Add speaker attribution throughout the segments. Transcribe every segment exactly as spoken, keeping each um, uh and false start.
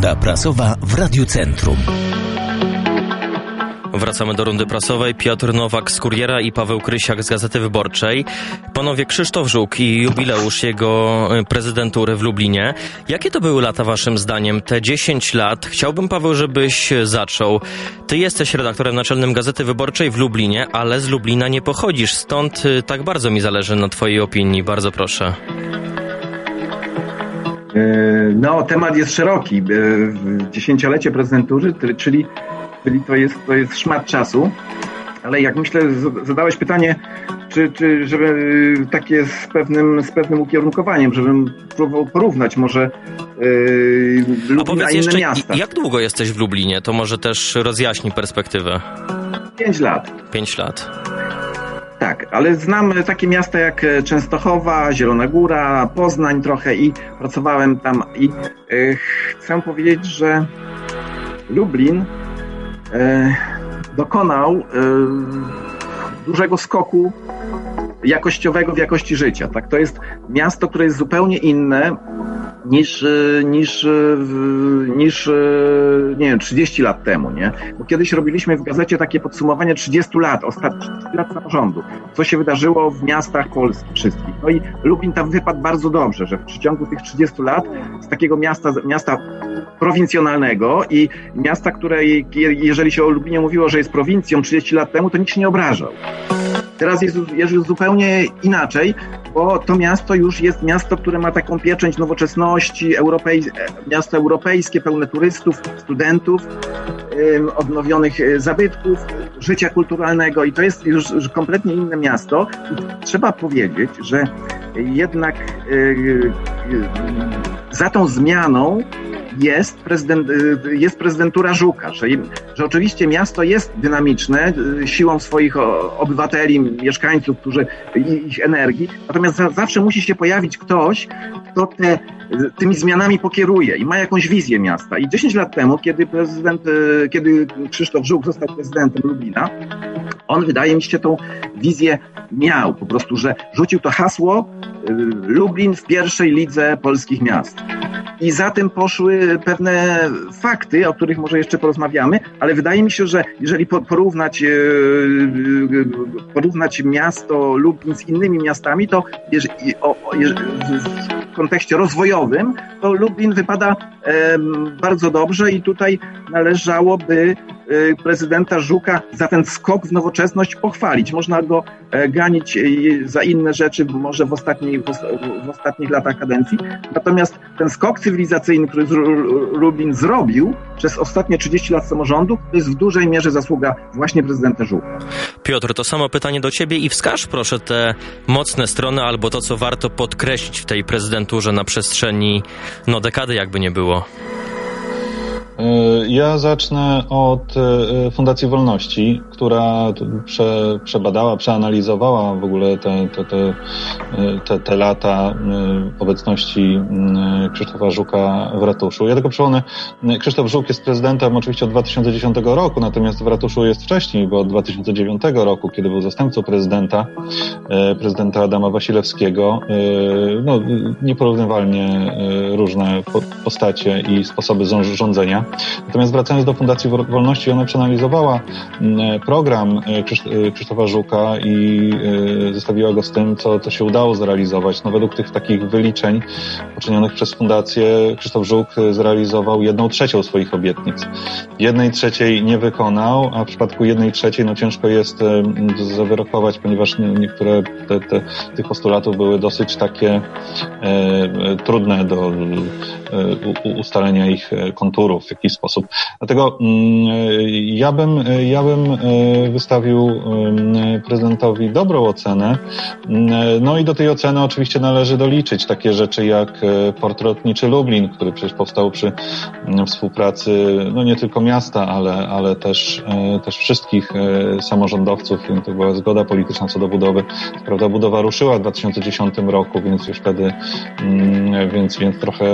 Speaker 1: Runda prasowa w Radiu Centrum.
Speaker 2: Wracamy do rundy prasowej. Piotr Nowak z Kuriera i Paweł Krysiak z Gazety Wyborczej. Panowie, Krzysztof Żuk i jubileusz jego prezydentury w Lublinie. Jakie to były lata waszym zdaniem? Te dziesięć lat. Chciałbym, Paweł, żebyś zaczął. Ty jesteś redaktorem naczelnym Gazety Wyborczej w Lublinie, ale z Lublina nie pochodzisz. Stąd tak bardzo mi zależy na twojej opinii. Bardzo proszę.
Speaker 3: No, temat jest szeroki. Dziesięciolecie prezydentury, czyli Czyli to jest, to jest szmat czasu, ale jak myślę, zadałeś pytanie, czy, czy żeby takie z pewnym, z pewnym ukierunkowaniem, żebym próbował porównać może yy, Lublin a, powiedz a inne
Speaker 2: jeszcze,
Speaker 3: miasta.
Speaker 2: Jak długo jesteś w Lublinie? To może też rozjaśni perspektywę.
Speaker 3: Pięć lat.
Speaker 2: Pięć lat.
Speaker 3: Tak, ale znam takie miasta jak Częstochowa, Zielona Góra, Poznań trochę i pracowałem tam i yy, chcę powiedzieć, że Lublin dokonał dużego skoku jakościowego w jakości życia. Tak? To jest miasto, które jest zupełnie inne niż, niż, niż nie wiem, trzydzieści lat temu, nie? Bo kiedyś robiliśmy w gazecie takie podsumowanie trzydziestu lat, ostatnich trzydziestu lat samorządu. Co się wydarzyło w miastach Polski wszystkich. No i Lublin tam wypadł bardzo dobrze, że w przeciągu tych trzydziestu lat z takiego miasta, miasta prowincjonalnego i miasta, które jeżeli się o Lublinie mówiło, że jest prowincją trzydzieści lat temu, to nikt się nie obrażał. Teraz jest, jest już zupełnie inaczej, bo to miasto już jest miasto, które ma taką pieczęć nowoczesności, europej, miasto europejskie, pełne turystów, studentów, ym, odnowionych zabytków, życia kulturalnego i to jest już, już kompletnie inne miasto. I trzeba powiedzieć, że jednak yy, yy, za tą zmianą jest, prezydent, jest prezydentura Żuka, że, że oczywiście miasto jest dynamiczne siłą swoich obywateli, mieszkańców, którzy i ich energii, natomiast za, zawsze musi się pojawić ktoś, kto te, tymi zmianami pokieruje i ma jakąś wizję miasta. I dziesięć lat temu, kiedy prezydent, kiedy Krzysztof Żuk został prezydentem Lublina, on wydaje mi się tą wizję miał, po prostu, że rzucił to hasło Lublin w pierwszej lidze polskich miast. I za tym poszły pewne fakty, o których może jeszcze porozmawiamy, ale wydaje mi się, że jeżeli porównać, porównać miasto Lublin z innymi miastami, to jeżeli, o, w kontekście rozwojowym, to Lublin wypada bardzo dobrze i tutaj należałoby prezydenta Żuka za ten skok w nowoczesność pochwalić. Można go ganić za inne rzeczy, może w, ostatniej, w ostatnich latach kadencji. Natomiast ten skok cywilizacyjny, który Lublin zrobił przez ostatnie trzydzieści lat samorządu, to jest w dużej mierze zasługa właśnie prezydenta Żuka.
Speaker 2: Piotr, to samo pytanie do ciebie i wskaż proszę te mocne strony albo to, co warto podkreślić w tej prezydenturze na przestrzeni no dekady, jakby nie było.
Speaker 4: Ja zacznę od Fundacji Wolności, która prze, przebadała, przeanalizowała w ogóle te, te, te, te, te lata obecności Krzysztofa Żuka w ratuszu. Ja tylko przypomnę, Krzysztof Żuk jest prezydentem oczywiście od dwa tysiące dziesiątego roku, natomiast w ratuszu jest wcześniej, bo od dwa tysiące dziewiątego roku, kiedy był zastępcą prezydenta, prezydenta Adama Wasilewskiego, no, nieporównywalnie różne postacie i sposoby rządzenia. Natomiast wracając do Fundacji Wolności, ona przeanalizowała program Krzysztofa Żuka i zestawiła go z tym, co to się udało zrealizować. No według tych takich wyliczeń poczynionych przez Fundację Krzysztof Żuk zrealizował jedną trzecią swoich obietnic. Jednej trzeciej nie wykonał, a w przypadku jednej trzeciej no ciężko jest zawyrokować, ponieważ niektóre te, te, tych postulatów były dosyć takie e, trudne do e, ustalenia ich konturów w jakiś sposób. Dlatego ja bym, ja bym wystawił prezydentowi dobrą ocenę. No i do tej oceny oczywiście należy doliczyć takie rzeczy jak Port Lotniczy Lublin, który przecież powstał przy współpracy no nie tylko miasta, ale, ale też, też wszystkich samorządowców. To była zgoda polityczna co do budowy. Prawda, budowa ruszyła w dwa tysiące dziesiątym roku, więc już wtedy więc, więc trochę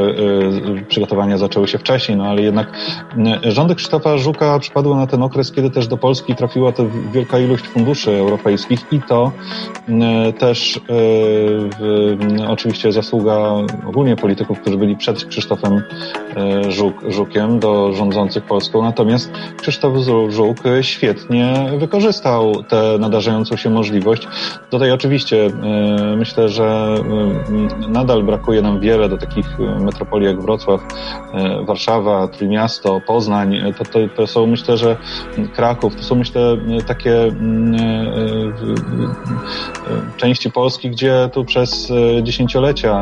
Speaker 4: przygotowania zaczęły się wcześniej, no ale jednak rządy Krzysztofa Żuka przypadły na ten okres, kiedy też do Polski trafił trafiła to wielka ilość funduszy europejskich i to też w, oczywiście zasługa ogólnie polityków, którzy byli przed Krzysztofem Żuk, Żukiem do rządzących Polską. Natomiast Krzysztof Żuk świetnie wykorzystał tę nadarzającą się możliwość. Tutaj oczywiście myślę, że nadal brakuje nam wiele do takich metropolii jak Wrocław, Warszawa, Trójmiasto, Poznań. To, to, to są, myślę, że Kraków, to są, myślę, takie części Polski, gdzie tu przez dziesięciolecia,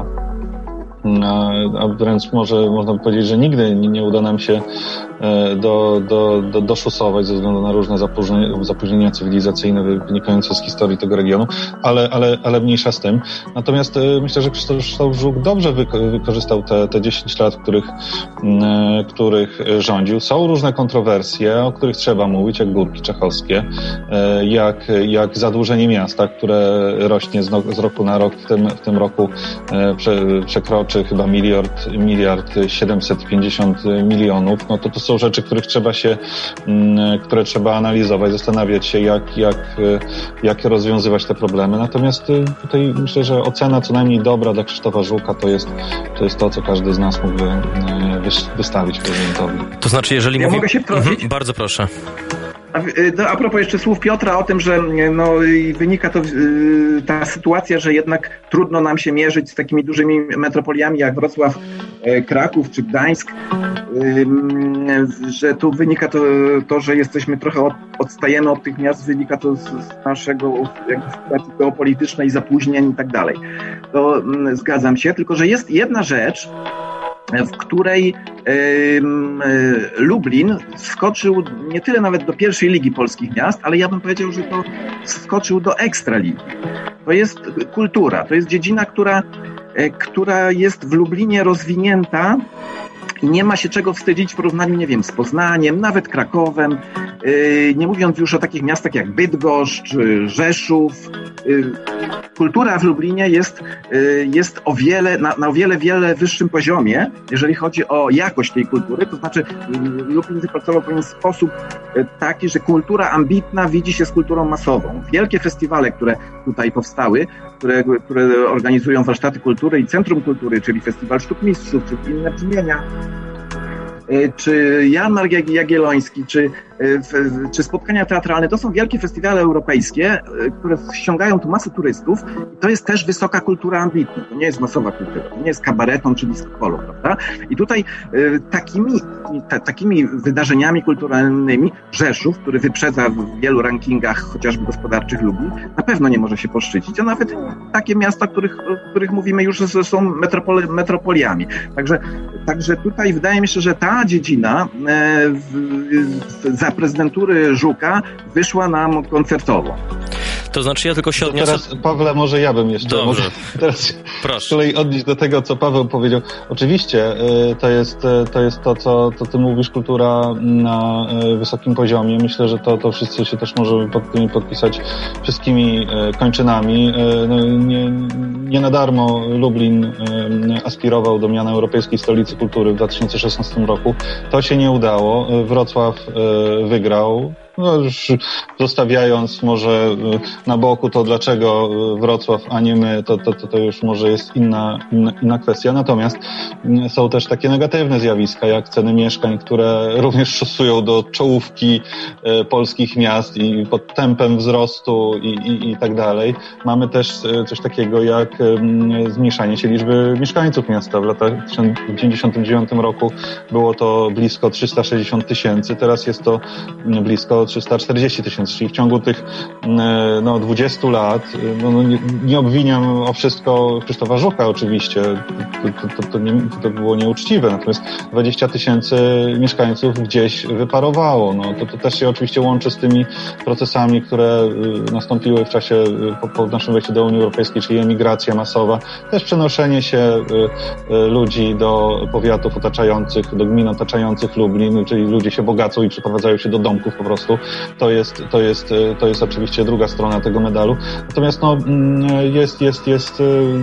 Speaker 4: a wręcz może można by powiedzieć, że nigdy nie uda nam się do, do, do, doszusować ze względu na różne zapóźnienia, zapóźnienia cywilizacyjne wynikające z historii tego regionu, ale, ale, ale mniejsza z tym. Natomiast myślę, że Krzysztof Żuk dobrze wykorzystał te, te dziesięć lat, których, których rządził. Są różne kontrowersje, o których trzeba mówić, jak górki czechowskie, jak, jak zadłużenie miasta, które rośnie z, no, z roku na rok. W tym, w tym roku prze, przekroczy chyba miliard, miliard siedemset pięćdziesiąt milionów. No to to są rzeczy, których trzeba się, które trzeba analizować, zastanawiać się, jak, jak, jak rozwiązywać te problemy. Natomiast tutaj myślę, że ocena co najmniej dobra dla Krzysztofa Żuka to jest to, jest to co każdy z nas mógłby wystawić prezydentowi.
Speaker 2: To znaczy, jeżeli
Speaker 3: ja
Speaker 2: mówi...
Speaker 3: mogę się wtrącić?
Speaker 2: Mhm, bardzo proszę.
Speaker 3: A, a propos jeszcze słów Piotra o tym, że no, wynika to ta sytuacja, że jednak trudno nam się mierzyć z takimi dużymi metropoliami jak Wrocław, Kraków czy Gdańsk, że tu wynika to, to że jesteśmy trochę od, odstajemy od tych miast, wynika to z, z naszego jakby sytuacji geopolitycznej, zapóźnień i tak dalej. To zgadzam się, tylko że jest jedna rzecz, w której y, y, Lublin wskoczył nie tyle nawet do pierwszej ligi polskich miast, ale ja bym powiedział, że to wskoczył do ekstraligi. To jest kultura, to jest dziedzina, która, y, która jest w Lublinie rozwinięta i nie ma się czego wstydzić w porównaniu, nie wiem, z Poznaniem, nawet Krakowem, yy, nie mówiąc już o takich miastach jak Bydgoszcz, Rzeszów. Yy, kultura w Lublinie jest, yy, jest o wiele, na, na o wiele, wiele wyższym poziomie, jeżeli chodzi o jakość tej kultury, to znaczy yy, Lublin wypracował pewien sposób yy, taki, że kultura ambitna widzi się z kulturą masową. Wielkie festiwale, które tutaj powstały, które, które organizują warsztaty kultury i Centrum Kultury, czyli Festiwal Sztuk Mistrzów, czy inne brzmienia, czy Jarmark Jagielloński, czy, czy spotkania teatralne, to są wielkie festiwale europejskie, które ściągają tu masę turystów i to jest też wysoka kultura ambitna. To nie jest masowa kultura, to nie jest kabareton czy disco polo, prawda? I tutaj takimi, ta, takimi wydarzeniami kulturalnymi Rzeszów, który wyprzedza w wielu rankingach chociażby gospodarczych Lublin, na pewno nie może się poszczycić, a nawet takie miasta, których, o których mówimy już, że są metropoli, metropoliami. Także, także tutaj wydaje mi się, że ta dziedzina e, w, w, za prezydentury Żuka wyszła nam koncertowo.
Speaker 2: To znaczy ja tylko się odniosę...
Speaker 4: Teraz, Pawle, może ja bym jeszcze...
Speaker 2: Dobrze.
Speaker 4: Może teraz
Speaker 2: Proszę.
Speaker 4: z kolei odnieść do tego, co Paweł powiedział. Oczywiście y, to jest, y, to jest to, co to ty mówisz, kultura na y, wysokim poziomie. Myślę, że to, to wszyscy się też możemy pod tymi podpisać wszystkimi y, kończynami. Y, no, nie, nie na darmo Lublin y, aspirował do miana Europejskiej Stolicy Kultury w dwa tysiące szesnastym roku. To się nie udało. Wrocław y, wygrał. No już zostawiając może na boku to, dlaczego Wrocław, a nie my, to, to, to, to już może jest inna, inna, inna kwestia. Natomiast są też takie negatywne zjawiska, jak ceny mieszkań, które również szosują do czołówki e, polskich miast i pod tempem wzrostu i, i, i tak dalej. Mamy też coś takiego jak e, zmniejszanie się liczby mieszkańców miasta. W latach w tysiąc dziewięćset dziewięćdziesiątym dziewiątym roku było to blisko trzysta sześćdziesiąt tysięcy, teraz jest to blisko trzysta czterdzieści tysięcy, czyli w ciągu tych no, dwudziestu lat, no, no, nie, nie obwiniam o wszystko Krzysztofa Żuka oczywiście, to, to, to, nie, to było nieuczciwe, natomiast dwadzieścia tysięcy mieszkańców gdzieś wyparowało. No, to, to też się oczywiście łączy z tymi procesami, które nastąpiły w czasie po, po naszym wejściu do Unii Europejskiej, czyli emigracja masowa, też przenoszenie się ludzi do powiatów otaczających, do gmin otaczających Lublin, czyli ludzie się bogacą i przeprowadzają się do domków po prostu. To jest, to jest, to jest oczywiście druga strona tego medalu. Natomiast no, jest, jest, jest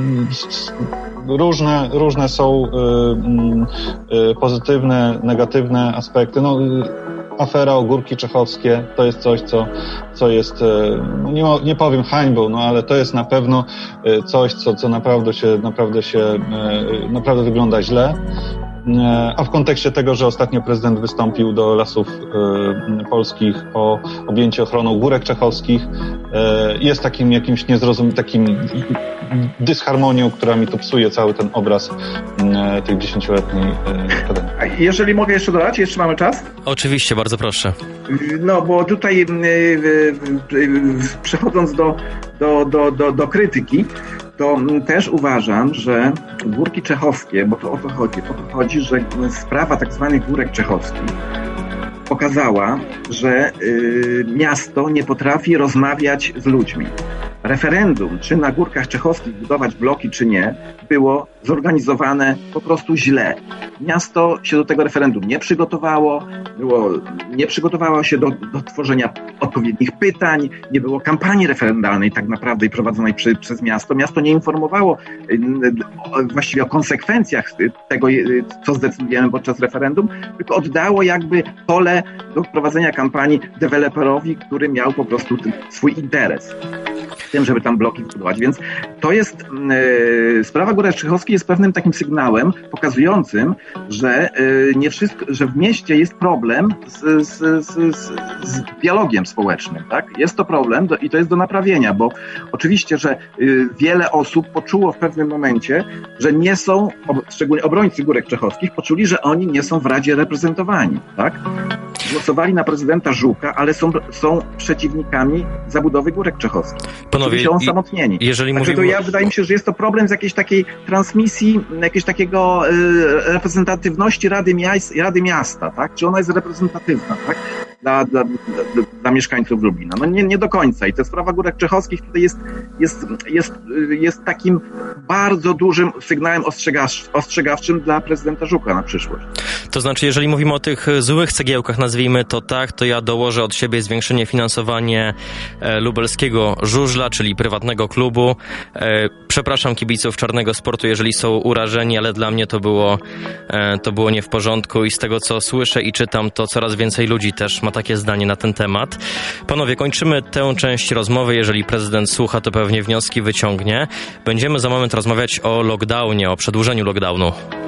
Speaker 4: różne, różne są pozytywne, negatywne aspekty. No, afera Ogórki Czechowskie to jest coś, co, co jest, no nie, nie powiem hańbą, no ale to jest na pewno coś, co, co naprawdę się, naprawdę się, naprawdę wygląda źle. A w kontekście tego, że ostatnio prezydent wystąpił do Lasów y, Polskich o objęcie ochroną górek czechowskich, y, jest takim jakimś niezrozumiałym, takim dysharmonią, która mi to psuje cały ten obraz y, tej dziesięcioletniej y, kadencji.
Speaker 3: A jeżeli mogę jeszcze dodać, jeszcze mamy czas?
Speaker 2: Oczywiście, bardzo proszę.
Speaker 3: No, bo tutaj y, y, y, przechodząc do, do, do, do, do krytyki, to też uważam, że górki czechowskie, bo to o to chodzi, o to chodzi, że sprawa tak zwanych górek czechowskich pokazała, że y, miasto nie potrafi rozmawiać z ludźmi. Referendum, czy na Górkach Czechowskich budować bloki, czy nie, było zorganizowane po prostu źle. Miasto się do tego referendum nie przygotowało, było, nie przygotowało się do, do tworzenia odpowiednich pytań, nie było kampanii referendalnej tak naprawdę prowadzonej przy, przez miasto. Miasto nie informowało y, właściwie o konsekwencjach tego, y, co zdecydujemy podczas referendum, tylko oddało jakby pole do prowadzenia kampanii deweloperowi, który miał po prostu ten swój interes w tym, żeby tam bloki zbudować. Więc to jest, yy, sprawa Górek Czechowskich jest pewnym takim sygnałem pokazującym, że yy, nie wszystko, że w mieście jest problem z, z, z, z, z dialogiem społecznym, tak? Jest to problem do, i to jest do naprawienia, bo oczywiście, że yy, wiele osób poczuło w pewnym momencie, że nie są, ob, szczególnie obrońcy Górek Czechowskich, poczuli, że oni nie są w Radzie reprezentowani, tak? Głosowali na prezydenta Żuka, ale są, są przeciwnikami zabudowy Górek Czechowskich.
Speaker 2: Panowie,
Speaker 3: się osamotnieni.
Speaker 2: Jeżeli
Speaker 3: Także
Speaker 2: mówimy...
Speaker 3: to ja wydaje mi się, że jest to problem z jakiejś takiej transmisji, jakiegoś takiego y, reprezentatywności Rady, Miast, Rady Miasta, tak? Czy ona jest reprezentatywna, tak? Dla, dla, dla, dla mieszkańców Lublina. No nie, nie do końca. I ta sprawa Górek Czechowskich tutaj jest, jest, jest, jest takim bardzo dużym sygnałem ostrzegawczym, ostrzegawczym dla prezydenta Żuka na przyszłość.
Speaker 2: To znaczy, jeżeli mówimy o tych złych cegiełkach, nazwijmy to tak, to ja dołożę od siebie zwiększenie finansowania e, lubelskiego żużla, czyli prywatnego klubu. E, przepraszam kibiców czarnego sportu, jeżeli są urażeni, ale dla mnie to było, e, to było nie w porządku i z tego, co słyszę i czytam, to coraz więcej ludzi też ma takie zdanie na ten temat. Panowie, kończymy tę część rozmowy. Jeżeli prezydent słucha, to pewnie wnioski wyciągnie. Będziemy za moment rozmawiać o lockdownie, o przedłużeniu lockdownu.